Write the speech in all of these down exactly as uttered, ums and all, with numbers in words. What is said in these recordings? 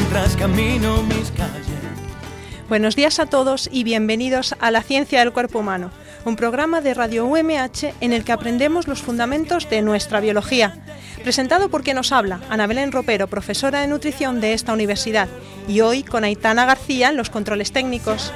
mientras camino mis calles. Buenos días a todos y bienvenidos a La Ciencia del Cuerpo Humano, un programa de Radio U M H en el que aprendemos los fundamentos de nuestra biología. Presentado por quien nos habla, Ana Belén Ropero, profesora de nutrición de esta universidad, y hoy con Aitana García en los controles técnicos.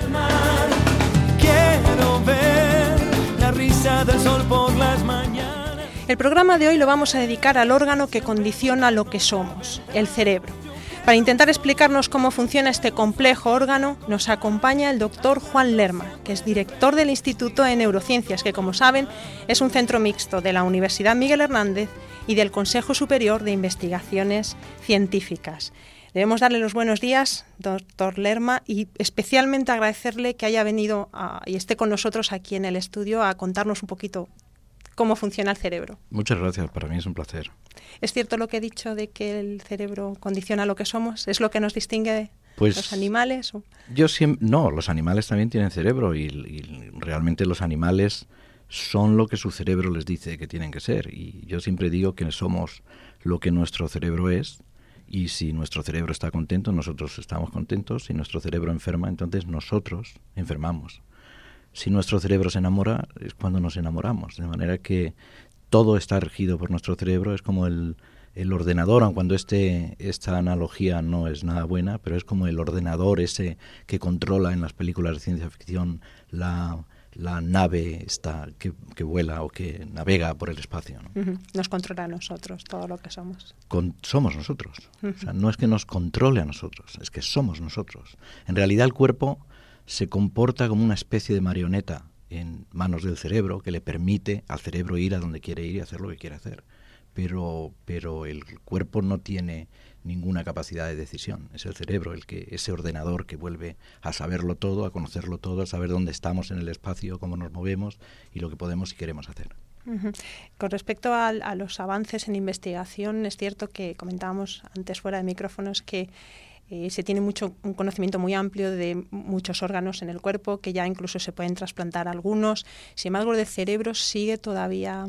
Quiero ver la risa del sol por las mañanas. El programa de hoy lo vamos a dedicar al órgano que condiciona lo que somos, el cerebro. Para intentar explicarnos cómo funciona este complejo órgano, nos acompaña el doctor Juan Lerma, que es director del Instituto de Neurociencias, que, como saben, es un centro mixto de la Universidad Miguel Hernández y del Consejo Superior de Investigaciones Científicas. Debemos darle los buenos días, doctor Lerma, y especialmente agradecerle que haya venido a, y esté con nosotros aquí en el estudio a contarnos un poquito cómo funciona el cerebro. Muchas gracias, para mí es un placer. ¿Es cierto lo que he dicho de que el cerebro condiciona lo que somos? ¿Es lo que nos distingue de pues, los animales? ¿O? Yo siempre, no, los animales también tienen cerebro y, y realmente los animales son lo que su cerebro les dice que tienen que ser. Y yo siempre digo que somos lo que nuestro cerebro es, y si nuestro cerebro está contento, nosotros estamos contentos. Si nuestro cerebro enferma, entonces nosotros enfermamos. Si nuestro cerebro se enamora, es cuando nos enamoramos. De manera que todo está regido por nuestro cerebro. Es como el, el ordenador, aun cuando este, esta analogía no es nada buena, pero es como el ordenador ese que controla en las películas de ciencia ficción la, la nave esta que, que vuela o que navega por el espacio, ¿no? Uh-huh. Nos controla a nosotros, todo lo que somos. Con, somos nosotros. Uh-huh. O sea, no es que nos controle a nosotros, es que somos nosotros. En realidad el cuerpo se comporta como una especie de marioneta en manos del cerebro que le permite al cerebro ir a donde quiere ir y hacer lo que quiere hacer. Pero, pero el cuerpo no tiene ninguna capacidad de decisión. Es el cerebro, el que ese ordenador que vuelve a saberlo todo, a conocerlo todo, a saber dónde estamos en el espacio, cómo nos movemos y lo que podemos y queremos hacer. Uh-huh. Con respecto a, a los avances en investigación, es cierto que comentábamos antes fuera de micrófonos que Eh, se tiene mucho un conocimiento muy amplio de muchos órganos en el cuerpo, que ya incluso se pueden trasplantar algunos. Sin embargo, el cerebro sigue todavía,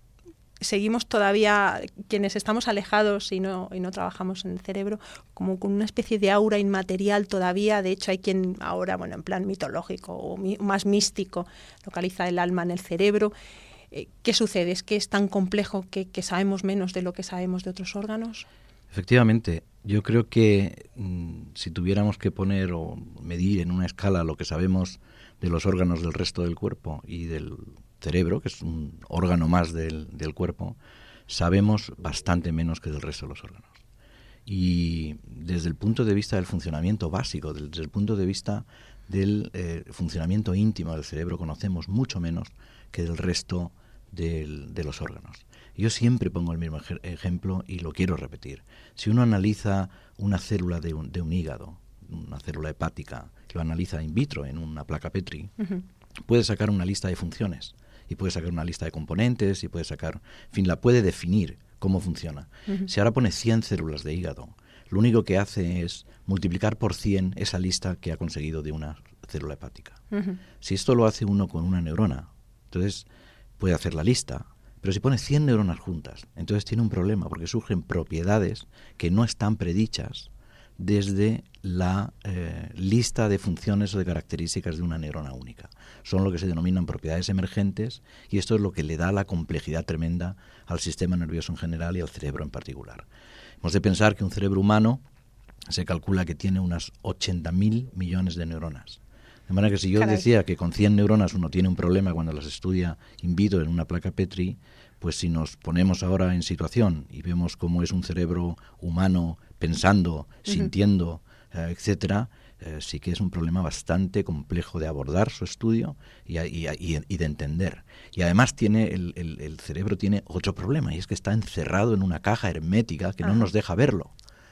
seguimos todavía, quienes estamos alejados y no, y no trabajamos en el cerebro, como con una especie de aura inmaterial todavía. De hecho, hay quien ahora, bueno, en plan mitológico o mi, más místico, localiza el alma en el cerebro. Eh, ¿Qué sucede? ¿Es que es tan complejo que, que sabemos menos de lo que sabemos de otros órganos? Efectivamente, yo creo que mmm, si tuviéramos que poner o medir en una escala lo que sabemos de los órganos del resto del cuerpo y del cerebro, que es un órgano más del, del cuerpo, sabemos bastante menos que del resto de los órganos. Y desde el punto de vista del funcionamiento básico, desde el punto de vista del eh, funcionamiento íntimo del cerebro, conocemos mucho menos que del resto del, de los órganos. Yo siempre pongo el mismo ej- ejemplo y lo quiero repetir. Si uno analiza una célula de un, de un hígado, una célula hepática, lo analiza in vitro en una placa Petri, uh-huh. puede sacar una lista de funciones y puede sacar una lista de componentes y puede sacar, en fin, la puede definir cómo funciona. Uh-huh. Si ahora pone cien células de hígado, lo único que hace es multiplicar por cien esa lista que ha conseguido de una célula hepática. Uh-huh. Si esto lo hace uno con una neurona, entonces puede hacer la lista. Pero si pone cien neuronas juntas, entonces tiene un problema, porque surgen propiedades que no están predichas desde la eh, lista de funciones o de características de una neurona única. Son lo que se denominan propiedades emergentes, y esto es lo que le da la complejidad tremenda al sistema nervioso en general y al cerebro en particular. Hemos de pensar que un cerebro humano se calcula que tiene unas ochenta mil millones de neuronas. De manera que si yo Caray. decía que con cien neuronas uno tiene un problema cuando las estudia in vitro en una placa Petri, pues si nos ponemos ahora en situación y vemos cómo es un cerebro humano pensando, uh-huh. sintiendo, eh, etcétera, eh, sí que es un problema bastante complejo de abordar su estudio y, y, y, y de entender. Y además tiene el, el, el cerebro tiene otro problema, y es que está encerrado en una caja hermética que uh-huh. no nos deja verlo.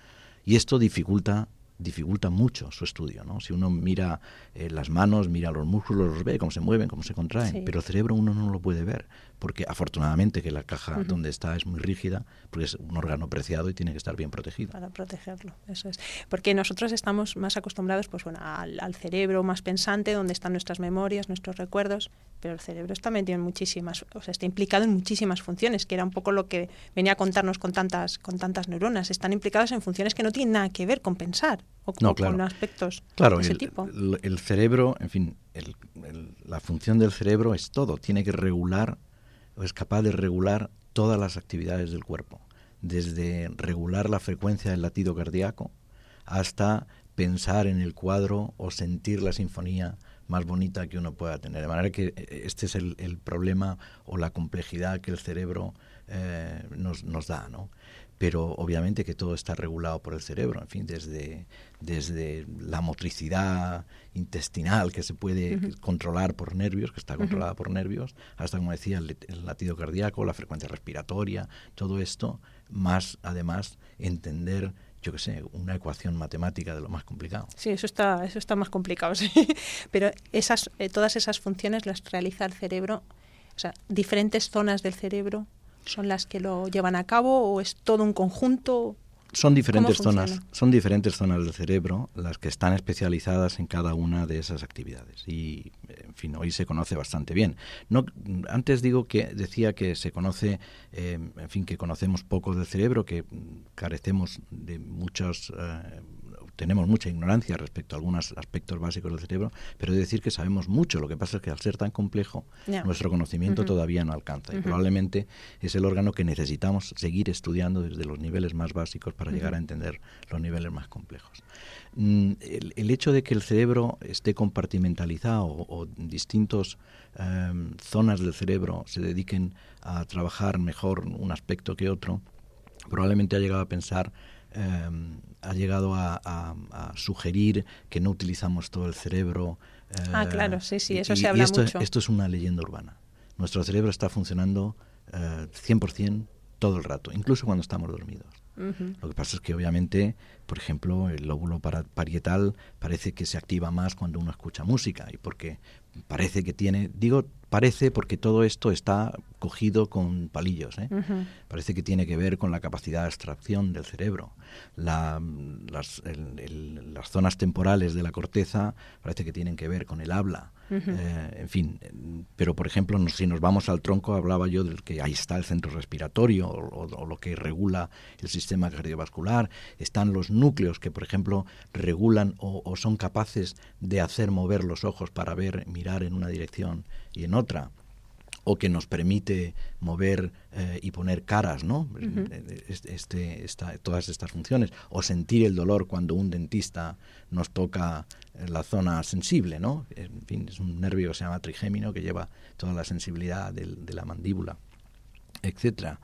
Y esto dificulta dificulta mucho su estudio, ¿no? Si uno mira eh, las manos, mira los músculos, los ve cómo se mueven, cómo se contraen, sí. pero el cerebro uno no lo puede ver, porque afortunadamente que la caja uh-huh. donde está es muy rígida, porque es un órgano preciado y tiene que estar bien protegido. Para protegerlo, eso es. Porque nosotros estamos más acostumbrados pues bueno, al, al cerebro más pensante, donde están nuestras memorias, nuestros recuerdos, pero el cerebro está metido en muchísimas, o sea, está implicado en muchísimas funciones, que era un poco lo que venía a contarnos con tantas, con tantas neuronas. Están implicados en funciones que no tienen nada que ver con pensar. o con, no, claro. con aspectos claro, de ese el, tipo. El, el cerebro, en fin, el, el, la función del cerebro es todo. Tiene que regular, o es capaz de regular todas las actividades del cuerpo, desde regular la frecuencia del latido cardíaco hasta pensar en el cuadro o sentir la sinfonía más bonita que uno pueda tener. De manera que este es el, el problema o la complejidad que el cerebro eh, nos, nos da, ¿no? Pero obviamente que todo está regulado por el cerebro, en fin, desde, desde la motricidad intestinal que se puede uh-huh. controlar por nervios, que está controlada uh-huh. por nervios, hasta, como decía, el, el latido cardíaco, la frecuencia respiratoria, todo esto, más además entender, yo qué sé, una ecuación matemática de lo más complicado. Sí, eso está, eso está más complicado, sí. Pero esas, eh, todas esas funciones las realiza el cerebro, o sea, diferentes zonas del cerebro son las que lo llevan a cabo, o es todo un conjunto. Son diferentes zonas, son diferentes zonas del cerebro las que están especializadas en cada una de esas actividades. Y, en fin, hoy se conoce bastante bien. No, antes digo que decía que se conoce, eh, en fin, que conocemos poco del cerebro, que carecemos de muchos, eh, tenemos mucha ignorancia respecto a algunos aspectos básicos del cerebro, pero he de decir que sabemos mucho. Lo que pasa es que al ser tan complejo, yeah. nuestro conocimiento uh-huh. todavía no alcanza. Uh-huh. Y probablemente es el órgano que necesitamos seguir estudiando desde los niveles más básicos para uh-huh. llegar a entender los niveles más complejos. Mm, el, el hecho de que el cerebro esté compartimentalizado o, o distintos eh, zonas del cerebro se dediquen a trabajar mejor un aspecto que otro, probablemente ha llegado a pensar Eh, ha llegado a, a, a sugerir que no utilizamos todo el cerebro. Eh, ah, claro, sí, sí, eso y, se habla y esto, mucho. Esto es una leyenda urbana. Nuestro cerebro está funcionando eh, cien por ciento todo el rato, incluso cuando estamos dormidos. Uh-huh. Lo que pasa es que, obviamente, por ejemplo, el lóbulo parietal parece que se activa más cuando uno escucha música, y porque parece que tiene, digo parece porque todo esto está cogido con palillos, ¿eh? Uh-huh. Parece que tiene que ver con la capacidad de abstracción del cerebro. La, las, el, el, las zonas temporales de la corteza parece que tienen que ver con el habla. Uh-huh. Eh, en fin, pero por ejemplo, no, si nos vamos al tronco, hablaba yo del que ahí está el centro respiratorio o, o, o lo que regula el sistema cardiovascular. Están los núcleos que, por ejemplo, regulan o, o son capaces de hacer mover los ojos para ver, mirar en una dirección y en otra, o que nos permite mover eh, y poner caras, ¿no? Uh-huh. Este, esta, todas estas funciones, o sentir el dolor cuando un dentista nos toca la zona sensible, ¿no? En fin, es un nervio que se llama trigémino que lleva toda la sensibilidad de, de la mandíbula, etcétera.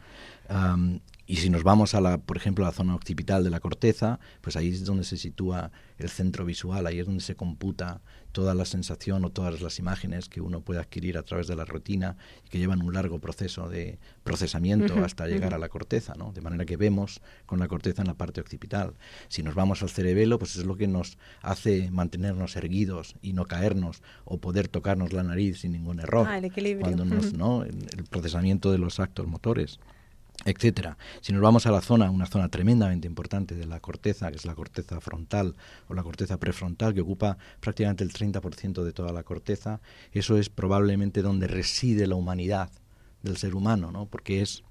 Um, y si nos vamos a la, por ejemplo, a la zona occipital de la corteza, pues ahí es donde se sitúa el centro visual, ahí es donde se computa toda la sensación o todas las imágenes que uno puede adquirir a través de la retina y que llevan un largo proceso de procesamiento uh-huh, hasta llegar uh-huh. a la corteza, ¿no? De manera que vemos con la corteza en la parte occipital. Si nos vamos al cerebelo, pues es lo que nos hace mantenernos erguidos y no caernos, o poder tocarnos la nariz sin ningún error. Ah, el equilibrio. Cuando nos, uh-huh. ¿no? el, el procesamiento de los actos motores, etcétera. Si nos vamos a la zona, una zona tremendamente importante de la corteza, que es la corteza frontal o la corteza prefrontal, que ocupa prácticamente el treinta por ciento de toda la corteza, eso es probablemente donde reside la humanidad del ser humano, ¿no? Porque es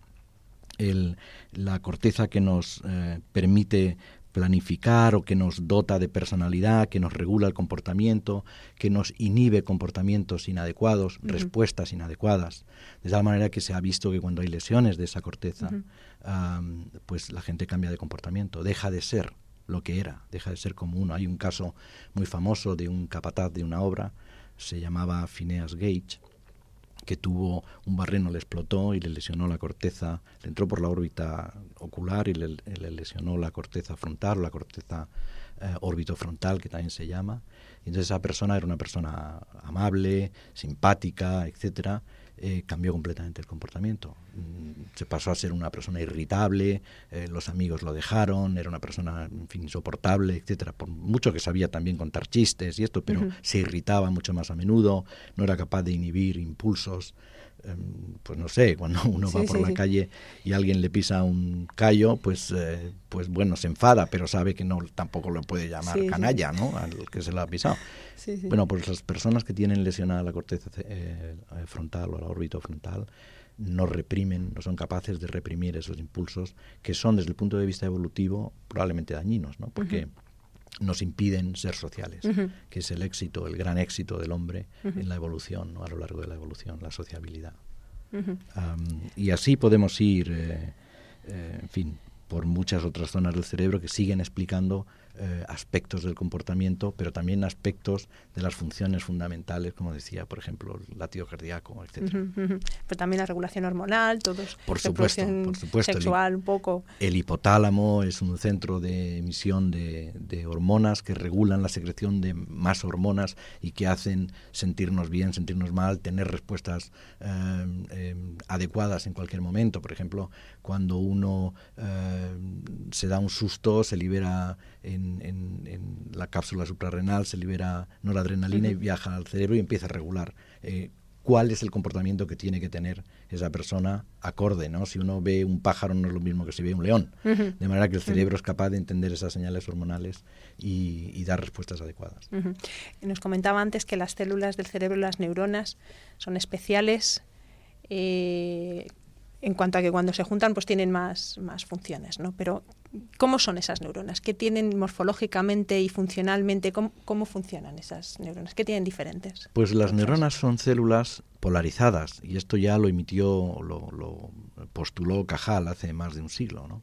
el, la corteza que nos eh, permite planificar, o que nos dota de personalidad, que nos regula el comportamiento, que nos inhibe comportamientos inadecuados, uh-huh. respuestas inadecuadas. De tal manera que se ha visto que cuando hay lesiones de esa corteza, uh-huh. um, pues la gente cambia de comportamiento, deja de ser lo que era, deja de ser como uno. Hay un caso muy famoso de un capataz de una obra, se llamaba Phineas Gage, que tuvo un barreno, le explotó y le lesionó la corteza, le entró por la órbita ocular y le, le lesionó la corteza frontal, la corteza eh, orbitofrontal, que también se llama. Y entonces esa persona era una persona amable, simpática, etcétera. Eh, cambió completamente el comportamiento. Mm, se pasó a ser una persona irritable, eh, los amigos lo dejaron, era una persona, en fin, insoportable, etcétera. Por mucho que sabía también contar chistes y esto, pero uh-huh. se irritaba mucho más a menudo, no era capaz de inhibir impulsos. Eh, pues no sé, cuando uno sí, va por sí, la sí. calle y alguien le pisa un callo, pues eh, pues bueno, se enfada, pero sabe que no, tampoco lo puede llamar sí, canalla, sí. ¿no? Al que se lo ha pisado. Sí, sí. Bueno, pues las personas que tienen lesionada la corteza eh, frontal o la órbita frontal no reprimen, no son capaces de reprimir esos impulsos que son, desde el punto de vista evolutivo, probablemente dañinos, ¿no? Porque uh-huh. nos impiden ser sociales, uh-huh. que es el éxito, el gran éxito del hombre uh-huh. en la evolución, ¿no? A lo largo de la evolución, la sociabilidad. Uh-huh. Um, y así podemos ir, eh, eh, en fin, por muchas otras zonas del cerebro que siguen explicando eh, aspectos del comportamiento, pero también aspectos de las funciones fundamentales, como decía, por ejemplo, el latido cardíaco, etcétera. Uh-huh, uh-huh. Pero también la regulación hormonal, todos. Por supuesto, por supuesto. Sexual, el, un poco. El hipotálamo es un centro de emisión de, de hormonas que regulan la secreción de más hormonas y que hacen sentirnos bien, sentirnos mal, tener respuestas eh, eh, adecuadas en cualquier momento. Por ejemplo, cuando uno eh, se da un susto, se libera en, en, en la cápsula suprarrenal, se libera noradrenalina uh-huh. y viaja al cerebro y empieza a regular eh, cuál es el comportamiento que tiene que tener esa persona acorde, ¿no? Si uno ve un pájaro no es lo mismo que si ve un león, uh-huh. de manera que el cerebro uh-huh. es capaz de entender esas señales hormonales y, y dar respuestas adecuadas. Uh-huh. Nos comentaba antes que las células del cerebro, las neuronas, son especiales eh, en cuanto a que cuando se juntan pues tienen más, más funciones, ¿no? Pero ¿cómo son esas neuronas? ¿Qué tienen morfológicamente y funcionalmente? ¿Cómo, cómo funcionan esas neuronas? ¿Qué tienen diferentes? Pues las neuronas son células polarizadas, y esto ya lo emitió, lo, lo postuló Cajal hace más de un siglo, ¿no?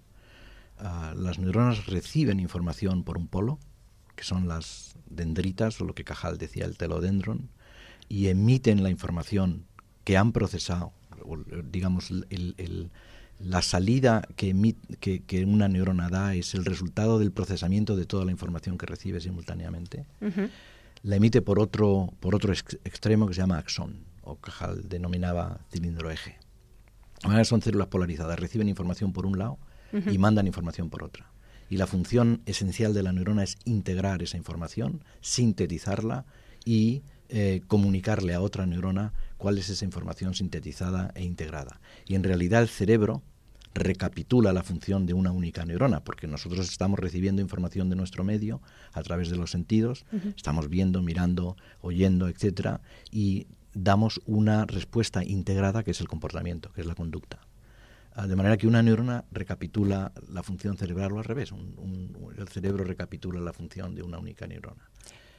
Uh, las neuronas reciben información por un polo, que son las dendritas, o lo que Cajal decía el telodendron, y emiten la información que han procesado, digamos, el, el, la salida que, emit, que, que una neurona da es el resultado del procesamiento de toda la información que recibe simultáneamente. Uh-huh. La emite por otro, por otro ex, extremo que se llama axón, o Cajal denominaba cilindro eje. De manera que son células polarizadas, reciben información por un lado uh-huh. y mandan información por otra. Y la función esencial de la neurona es integrar esa información, sintetizarla y eh, comunicarle a otra neurona cuál es esa información sintetizada e integrada. Y en realidad el cerebro recapitula la función de una única neurona, porque nosotros estamos recibiendo información de nuestro medio a través de los sentidos, uh-huh. estamos viendo, mirando, oyendo, etcétera, y damos una respuesta integrada que es el comportamiento, que es la conducta. De manera que una neurona recapitula la función cerebral o al revés, un, un, el cerebro recapitula la función de una única neurona.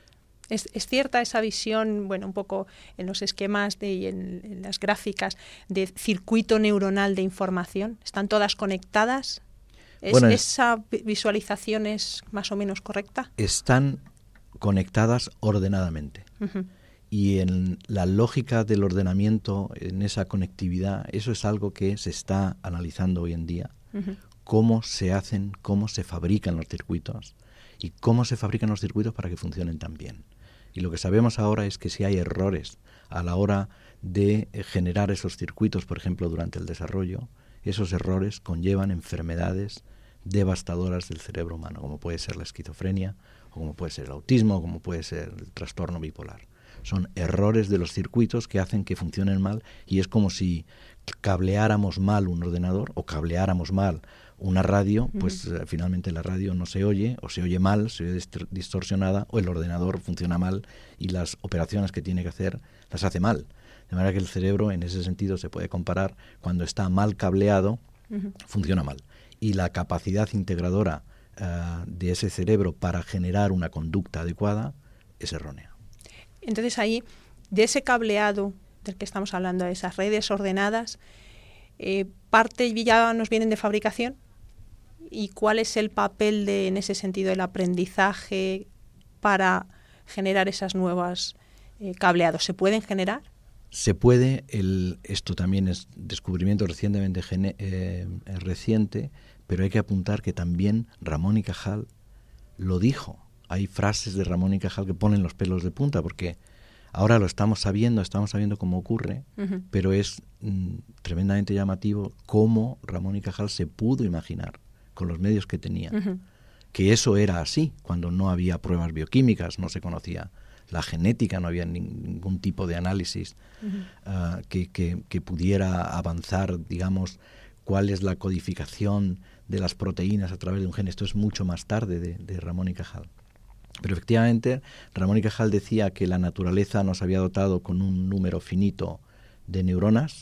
¿Es, es cierta esa visión, bueno, un poco en los esquemas de, y en, en las gráficas de circuito neuronal de información? ¿Están todas conectadas? ¿Es, bueno, ¿Esa visualización es más o menos correcta? Están conectadas ordenadamente. Uh-huh. Y en la lógica del ordenamiento, en esa conectividad, eso es algo que se está analizando hoy en día. Uh-huh. Cómo se hacen, cómo se fabrican los circuitos y cómo se fabrican los circuitos para que funcionen tan bien. Y lo que sabemos ahora es que si hay errores a la hora de generar esos circuitos, por ejemplo, durante el desarrollo, esos errores conllevan enfermedades devastadoras del cerebro humano, como puede ser la esquizofrenia, o como puede ser el autismo, o como puede ser el trastorno bipolar. Son errores de los circuitos que hacen que funcionen mal, y es como si cableáramos mal un ordenador o cableáramos mal una radio, pues uh-huh. eh, finalmente la radio no se oye, o se oye mal, se oye dist- distorsionada, o el ordenador funciona mal y las operaciones que tiene que hacer las hace mal. De manera que el cerebro, en ese sentido, se puede comparar, cuando está mal cableado, uh-huh. funciona mal. Y la capacidad integradora uh, de ese cerebro para generar una conducta adecuada es errónea. Entonces ahí, de ese cableado del que estamos hablando, de esas redes ordenadas, eh, parte ya nos vienen de fabricación. ¿Y cuál es el papel de, en ese sentido, del aprendizaje para generar esas nuevas eh, cableados? ¿Se pueden generar? Se puede. El, esto también es descubrimiento recientemente gene, eh, reciente, pero hay que apuntar que también Ramón y Cajal lo dijo. Hay frases de Ramón y Cajal que ponen los pelos de punta, porque ahora lo estamos sabiendo, estamos sabiendo cómo ocurre, uh-huh. pero es mm, tremendamente llamativo cómo Ramón y Cajal se pudo imaginar, con los medios que tenía, uh-huh. que eso era así, cuando no había pruebas bioquímicas, no se conocía la genética, no había ningún tipo de análisis uh-huh. uh, que, que, que pudiera avanzar, digamos, cuál es la codificación de las proteínas a través de un gen. Esto es mucho más tarde de, de Ramón y Cajal. Pero efectivamente, Ramón y Cajal decía que la naturaleza nos había dotado con un número finito de neuronas,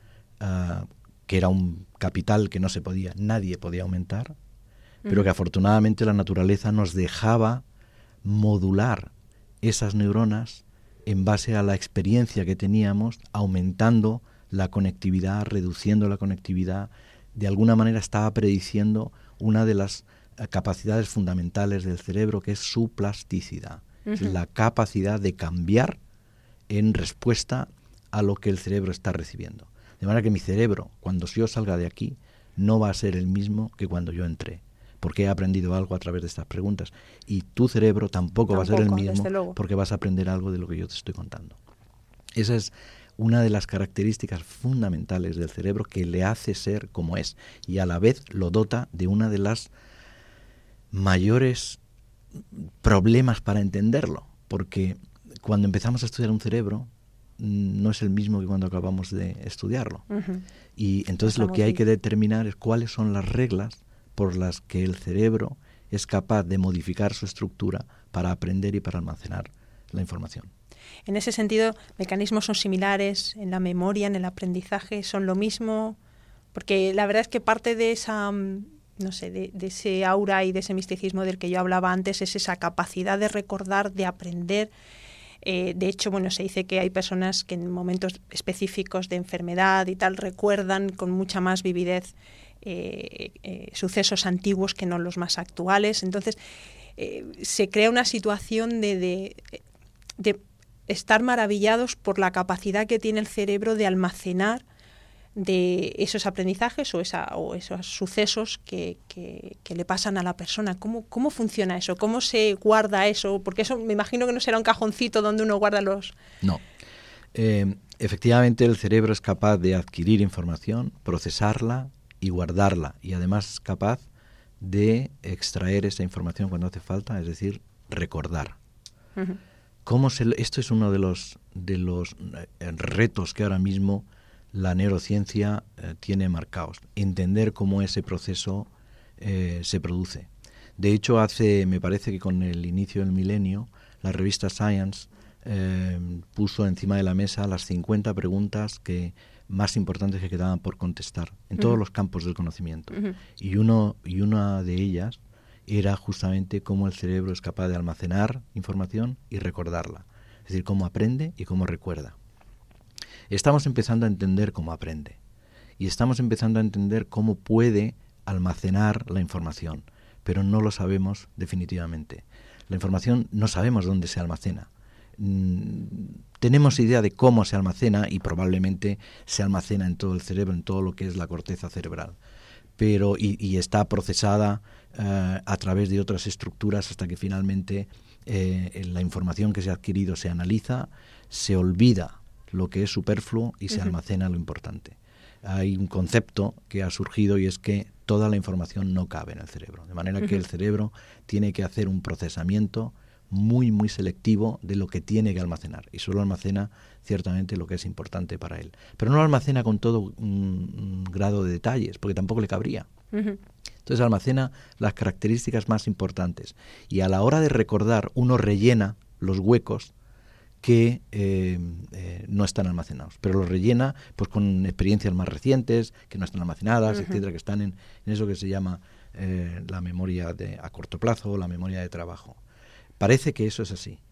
uh, que era un capital que no se podía, nadie podía aumentar, pero que afortunadamente la naturaleza nos dejaba modular esas neuronas en base a la experiencia que teníamos, aumentando la conectividad, reduciendo la conectividad. De alguna manera estaba prediciendo una de las eh, capacidades fundamentales del cerebro, que es su plasticidad. Uh-huh. Es la capacidad de cambiar en respuesta a lo que el cerebro está recibiendo. De manera que mi cerebro, cuando yo salga de aquí, no va a ser el mismo que cuando yo entré, porque he aprendido algo a través de estas preguntas. Y tu cerebro tampoco, tampoco va a ser el mismo, porque vas a aprender algo de lo que yo te estoy contando. Esa es una de las características fundamentales del cerebro que le hace ser como es, y a la vez lo dota de una de las mayores problemas para entenderlo, porque cuando empezamos a estudiar un cerebro no es el mismo que cuando acabamos de estudiarlo. Uh-huh. Y entonces Estamos lo que hay bien. que determinar es cuáles son las reglas por las que el cerebro es capaz de modificar su estructura para aprender y para almacenar la información. En ese sentido, mecanismos son similares en la memoria, en el aprendizaje, son lo mismo, porque la verdad es que parte de esa, no sé, de, de ese aura y de ese misticismo del que yo hablaba antes es esa capacidad de recordar, de aprender. Eh, de hecho, bueno, se dice que hay personas que en momentos específicos de enfermedad y tal recuerdan con mucha más vividez eh, eh, sucesos antiguos que no los más actuales. Entonces, eh, se crea una situación de, de, de estar maravillados por la capacidad que tiene el cerebro de almacenar de esos aprendizajes o, esa, o esos sucesos que, que, que le pasan a la persona. ¿Cómo, ¿Cómo funciona eso? ¿Cómo se guarda eso? Porque eso me imagino que no será un cajoncito donde uno guarda los... No. Eh, efectivamente, el cerebro es capaz de adquirir información, procesarla y guardarla. Y además es capaz de extraer esa información cuando hace falta, es decir, recordar. Uh-huh. ¿Cómo se, esto es uno de los, de los eh, retos que ahora mismo la neurociencia eh, tiene marcados, entender cómo ese proceso eh, se produce. De hecho, hace, me parece que con el inicio del milenio, la revista Science eh, puso encima de la mesa las cincuenta preguntas que más importantes que quedaban por contestar en uh-huh. todos los campos del conocimiento. Uh-huh. Y, uno, y una de ellas era justamente cómo el cerebro es capaz de almacenar información y recordarla. Es decir, cómo aprende y cómo recuerda. Estamos empezando a entender cómo aprende y estamos empezando a entender cómo puede almacenar la información, pero no lo sabemos definitivamente. La información no sabemos dónde se almacena. Mm, tenemos idea de cómo se almacena y probablemente se almacena en todo el cerebro, en todo lo que es la corteza cerebral, pero y, y está procesada uh, a través de otras estructuras hasta que finalmente eh, la información que se ha adquirido se analiza, se olvida lo que es superfluo y se uh-huh. almacena lo importante. Hay un concepto que ha surgido y es que toda la información no cabe en el cerebro, de manera uh-huh. que el cerebro tiene que hacer un procesamiento muy, muy selectivo de lo que tiene que almacenar y solo almacena ciertamente lo que es importante para él. Pero no lo almacena con todo un, un grado de detalles, porque tampoco le cabría. Uh-huh. Entonces almacena las características más importantes y a la hora de recordar uno rellena los huecos que eh, eh, no están almacenados, pero los rellena pues con experiencias más recientes, que no están almacenadas, uh-huh. etcétera, que están en, en eso que se llama eh, la memoria de, a corto plazo, la memoria de trabajo. Parece que eso es así,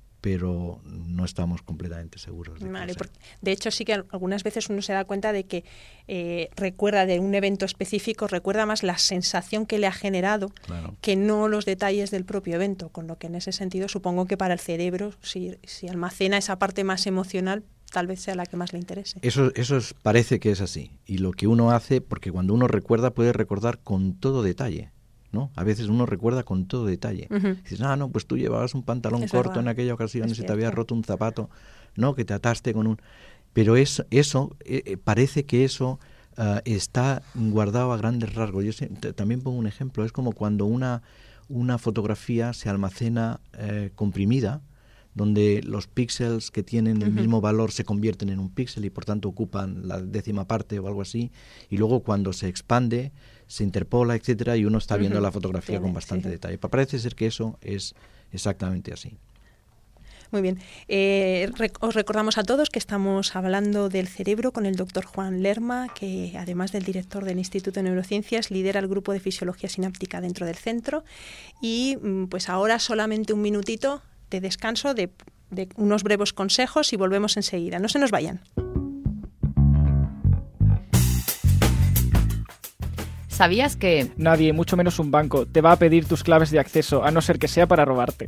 pero no estamos completamente seguros de vale, porque, de hecho, sí que algunas veces uno se da cuenta de que eh, recuerda de un evento específico, recuerda más la sensación que le ha generado claro. que no los detalles del propio evento, con lo que en ese sentido supongo que para el cerebro, si, si almacena esa parte más emocional, tal vez sea la que más le interese. Eso, eso es, parece que es así, y lo que uno hace, porque cuando uno recuerda puede recordar con todo detalle, ¿no? A veces uno recuerda con todo detalle. Uh-huh. Dices, ah, no, pues tú llevabas un pantalón es corto verdad. En aquella ocasión es y se te había roto un zapato, no, que te ataste con un... Pero es, eso, eh, parece que eso uh, está guardado a grandes rasgos. Yo sé, t- también pongo un ejemplo, es como cuando una, una fotografía se almacena eh, comprimida, donde los píxeles que tienen el uh-huh. mismo valor se convierten en un píxel y por tanto ocupan la décima parte o algo así, y luego cuando se expande se interpola, etcétera, y uno está viendo uh-huh. la fotografía Tiene, con bastante sí. detalle. Parece ser que eso es exactamente así. Muy bien. Eh, rec- os recordamos a todos que estamos hablando del cerebro con el doctor Juan Lerma, que además del director del Instituto de Neurociencias, lidera el grupo de fisiología sináptica dentro del centro. Y pues ahora solamente un minutito de descanso, de, de unos breves consejos y volvemos enseguida. No se nos vayan. ¿Sabías que nadie, mucho menos un banco, te va a pedir tus claves de acceso, a no ser que sea para robarte?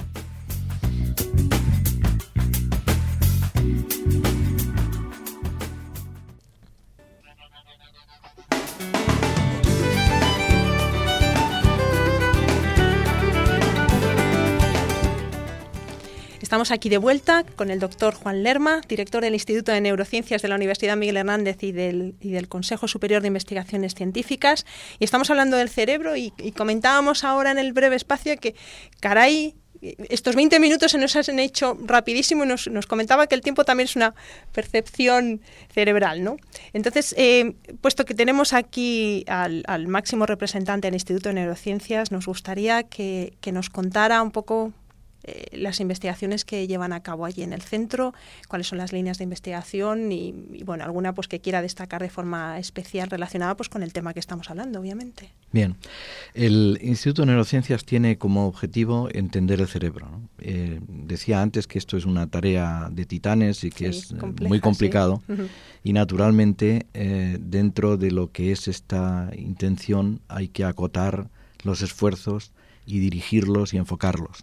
Estamos aquí de vuelta con el doctor Juan Lerma, director del Instituto de Neurociencias de la Universidad Miguel Hernández y del, y del Consejo Superior de Investigaciones Científicas. Y estamos hablando del cerebro y, y comentábamos ahora en el breve espacio que, caray, estos veinte minutos se nos han hecho rapidísimo y nos, nos comentaba que el tiempo también es una percepción cerebral, ¿no? Entonces, eh, puesto que tenemos aquí al, al máximo representante del Instituto de Neurociencias, nos gustaría que, que nos contara un poco Eh, las investigaciones que llevan a cabo allí en el centro, cuáles son las líneas de investigación y, y bueno, alguna pues que quiera destacar de forma especial relacionada pues con el tema que estamos hablando, obviamente. Bien, el Instituto de Neurociencias tiene como objetivo entender el cerebro, ¿no? Eh, decía antes que esto es una tarea de titanes y que sí, es compleja, muy complicado, sí. Uh-huh. Y naturalmente eh, dentro de lo que es esta intención hay que acotar los esfuerzos y dirigirlos y enfocarlos.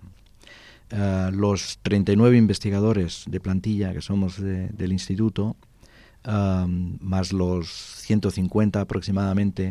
Uh, los treinta y nueve investigadores de plantilla que somos de, del instituto, um, más los ciento cincuenta aproximadamente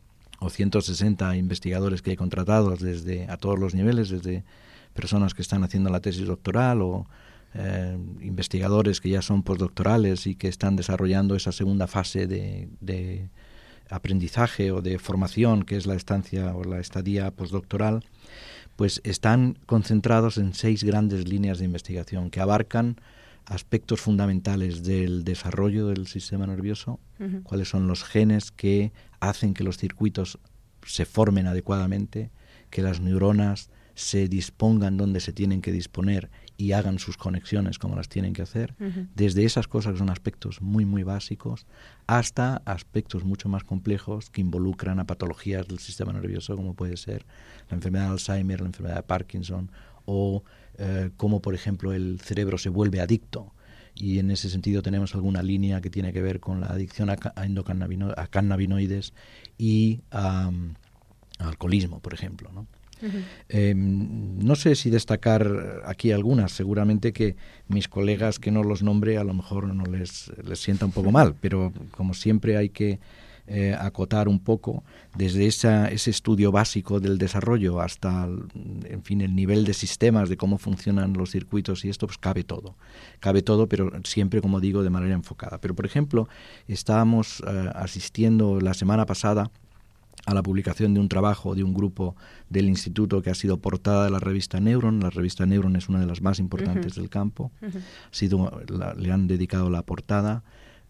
o ciento sesenta investigadores que hay contratados desde a todos los niveles, desde personas que están haciendo la tesis doctoral o eh, investigadores que ya son postdoctorales y que están desarrollando esa segunda fase de, de aprendizaje o de formación que es la estancia o la estadía postdoctoral, pues están concentrados en seis grandes líneas de investigación que abarcan aspectos fundamentales del desarrollo del sistema nervioso, uh-huh. cuáles son los genes que hacen que los circuitos se formen adecuadamente, que las neuronas se dispongan donde se tienen que disponer y hagan sus conexiones como las tienen que hacer, uh-huh. desde esas cosas que son aspectos muy, muy básicos, hasta aspectos mucho más complejos que involucran a patologías del sistema nervioso, como puede ser la enfermedad de Alzheimer, la enfermedad de Parkinson, o eh, cómo, por ejemplo, el cerebro se vuelve adicto. Y en ese sentido tenemos alguna línea que tiene que ver con la adicción a, a endocannabino, a cannabinoides y a, a alcoholismo, por ejemplo, ¿no? Uh-huh. Eh, no sé si destacar aquí algunas, seguramente que mis colegas que no los nombre a lo mejor no les, les sienta un poco mal, pero como siempre hay que eh, acotar un poco desde esa, ese estudio básico del desarrollo hasta, en fin, el nivel de sistemas, de cómo funcionan los circuitos y esto, pues cabe todo, cabe todo, pero siempre, como digo, de manera enfocada. Pero, por ejemplo, estábamos eh, asistiendo la semana pasada a la publicación de un trabajo de un grupo del instituto que ha sido portada de la revista Neuron. La revista Neuron es una de las más importantes uh-huh. del campo. Uh-huh. Ha sido, la, le han dedicado la portada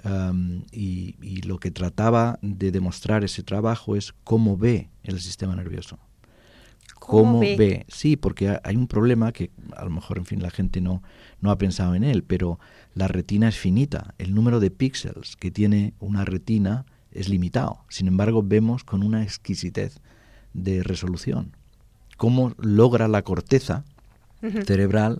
um, y, y lo que trataba de demostrar ese trabajo es cómo ve el sistema nervioso. ¿Cómo, ¿Cómo ve? ve? Sí, porque hay un problema que a lo mejor, en fin, la gente no, no ha pensado en él, pero la retina es finita. El número de píxeles que tiene una retina es limitado. Sin embargo, vemos con una exquisitez de resolución cómo logra la corteza uh-huh. cerebral,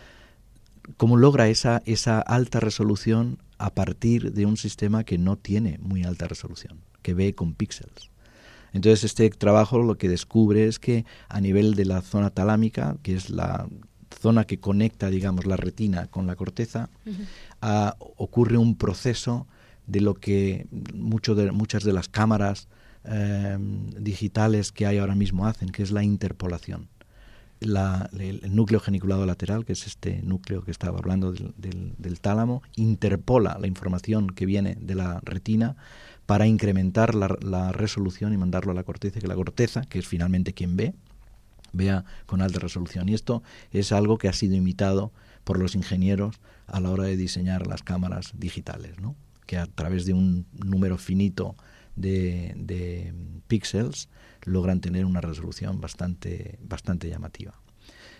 cómo logra esa, esa alta resolución a partir de un sistema que no tiene muy alta resolución, que ve con píxeles. Entonces, este trabajo lo que descubre es que a nivel de la zona talámica, que es la zona que conecta, digamos, la retina con la corteza, uh-huh. uh, ocurre un proceso de lo que mucho de, muchas de las cámaras eh, digitales que hay ahora mismo hacen, que es la interpolación. La, el, el núcleo geniculado lateral, que es este núcleo que estaba hablando del, del, del tálamo, interpola la información que viene de la retina para incrementar la, la resolución y mandarlo a la corteza, que la corteza, que es finalmente quien ve, vea con alta resolución. Y esto es algo que ha sido imitado por los ingenieros a la hora de diseñar las cámaras digitales, ¿no? Que a través de un número finito de, de píxeles logran tener una resolución bastante, bastante llamativa.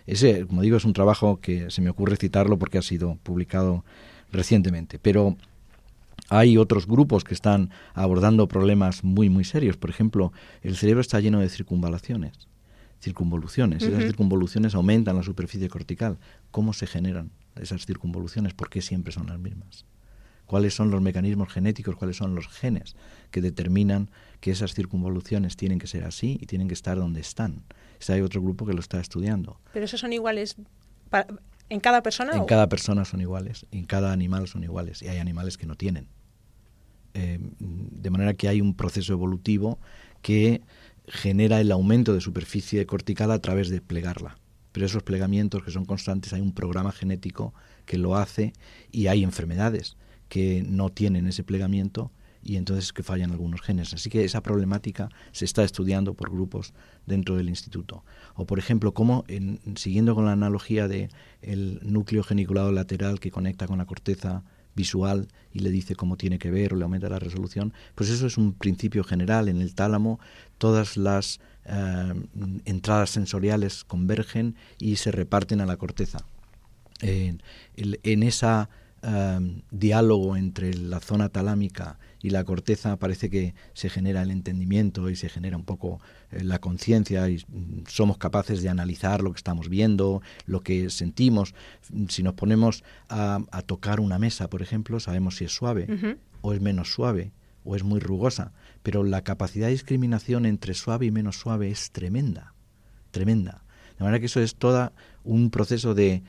ese, como digo, es un trabajo que se me ocurre citarlo porque ha sido publicado recientemente. Pero hay otros grupos que están abordando problemas muy, muy serios. Por ejemplo, el cerebro está lleno de circunvalaciones, circunvoluciones. Uh-huh. Esas circunvoluciones aumentan la superficie cortical. ¿Cómo se generan esas circunvoluciones? ¿Por qué siempre son las mismas? ¿Cuáles son los mecanismos genéticos? ¿Cuáles son los genes que determinan que esas circunvoluciones tienen que ser así y tienen que estar donde están? Este hay otro grupo que lo está estudiando. ¿Pero esos son iguales para, en cada persona? En o? cada persona son iguales, en cada animal son iguales, y hay animales que no tienen. Eh, de manera que hay un proceso evolutivo que genera el aumento de superficie cortical a través de plegarla. Pero esos plegamientos que son constantes, hay un programa genético que lo hace, y hay enfermedades que no tienen ese plegamiento y entonces que fallan algunos genes. Así que esa problemática se está estudiando por grupos dentro del instituto. O, por ejemplo, cómo, en, siguiendo con la analogía de el núcleo geniculado lateral que conecta con la corteza visual y le dice cómo tiene que ver o le aumenta la resolución, pues eso es un principio general. En el tálamo todas las eh, entradas sensoriales convergen y se reparten a la corteza. Eh, el, en esa Um, diálogo entre la zona talámica y la corteza parece que se genera el entendimiento y se genera un poco eh, la conciencia, y mm, somos capaces de analizar lo que estamos viendo, lo que sentimos. Si nos ponemos a, a tocar una mesa, por ejemplo, sabemos si es suave uh-huh. o es menos suave o es muy rugosa, pero la capacidad de discriminación entre suave y menos suave es tremenda, tremenda. De manera que eso es todo un proceso de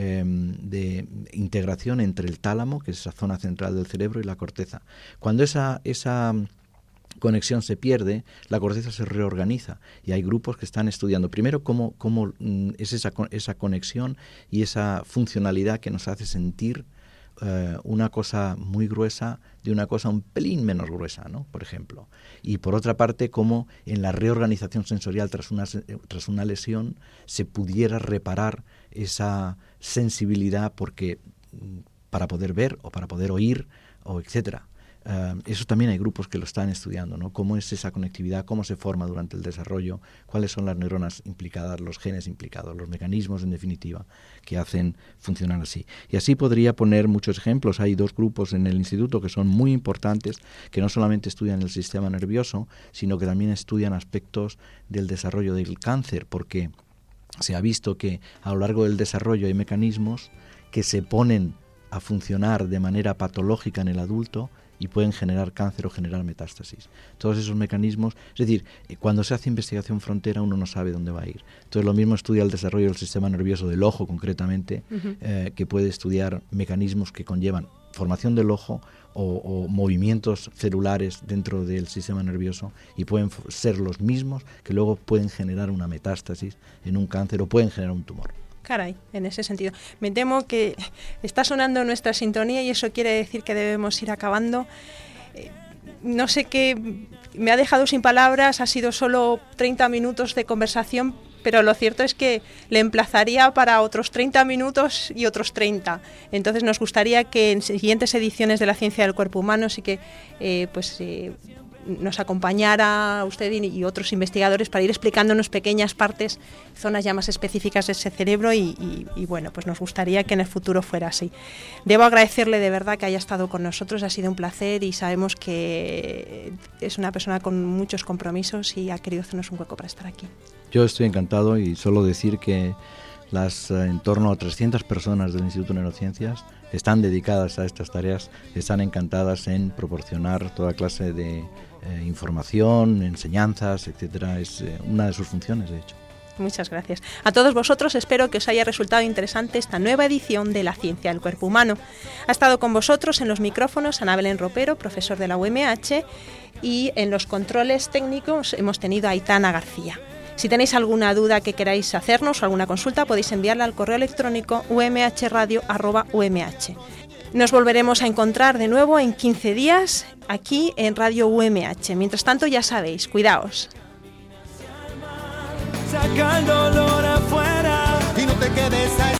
de integración entre el tálamo, que es esa zona central del cerebro, y la corteza. Cuando esa, esa conexión se pierde, la corteza se reorganiza, y hay grupos que están estudiando primero cómo, cómo es esa, esa conexión y esa funcionalidad que nos hace sentir Uh, una cosa muy gruesa de una cosa un pelín menos gruesa, ¿no? Por ejemplo. Y por otra parte, cómo en la reorganización sensorial tras una, tras una lesión se pudiera reparar esa sensibilidad porque para poder ver o para poder oír o etcétera. Uh, eso también hay grupos que lo están estudiando, ¿no? Cómo es esa conectividad, cómo se forma durante el desarrollo, cuáles son las neuronas implicadas, los genes implicados, los mecanismos, en definitiva, que hacen funcionar así. Y así podría poner muchos ejemplos. Hay dos grupos en el instituto que son muy importantes, que no solamente estudian el sistema nervioso, sino que también estudian aspectos del desarrollo del cáncer, porque se ha visto que a lo largo del desarrollo hay mecanismos que se ponen a funcionar de manera patológica en el adulto y pueden generar cáncer o generar metástasis. Todos esos mecanismos, es decir, cuando se hace investigación frontera uno no sabe dónde va a ir. Entonces lo mismo estudia el desarrollo del sistema nervioso del ojo concretamente, uh-huh. eh, que puede estudiar mecanismos que conllevan formación del ojo o, o movimientos celulares dentro del sistema nervioso, y pueden ser los mismos que luego pueden generar una metástasis en un cáncer o pueden generar un tumor. Caray, en ese sentido. Me temo que está sonando nuestra sintonía y eso quiere decir que debemos ir acabando. Eh, no sé qué, me ha dejado sin palabras, ha sido solo treinta minutos de conversación, pero lo cierto es que le emplazaría para otros treinta minutos y otros treinta. Entonces nos gustaría que en siguientes ediciones de La Ciencia del Cuerpo Humano sí que eh, pues eh, nos acompañara usted y, y otros investigadores para ir explicándonos pequeñas partes, zonas ya más específicas de ese cerebro y, y, y bueno, pues nos gustaría que en el futuro fuera así. Debo agradecerle de verdad que haya estado con nosotros, ha sido un placer y sabemos que es una persona con muchos compromisos y ha querido hacernos un hueco para estar aquí. Yo estoy encantado y solo decir que las eh, en torno a trescientas personas del Instituto de Neurociencias están dedicadas a estas tareas, están encantadas en proporcionar toda clase de eh, información, enseñanzas, etcétera. Es eh, una de sus funciones, de hecho. Muchas gracias. A todos vosotros espero que os haya resultado interesante esta nueva edición de La Ciencia del Cuerpo Humano. Ha estado con vosotros en los micrófonos Ana Belén Ropero, profesor de la U M H, y en los controles técnicos hemos tenido a Aitana García. Si tenéis alguna duda que queráis hacernos o alguna consulta, podéis enviarla al correo electrónico u m h radio arroba u m h. Nos volveremos a encontrar de nuevo en quince días aquí en Radio U M H. Mientras tanto, ya sabéis, cuidaos. Saca el dolor afuera y no te quedes ahí.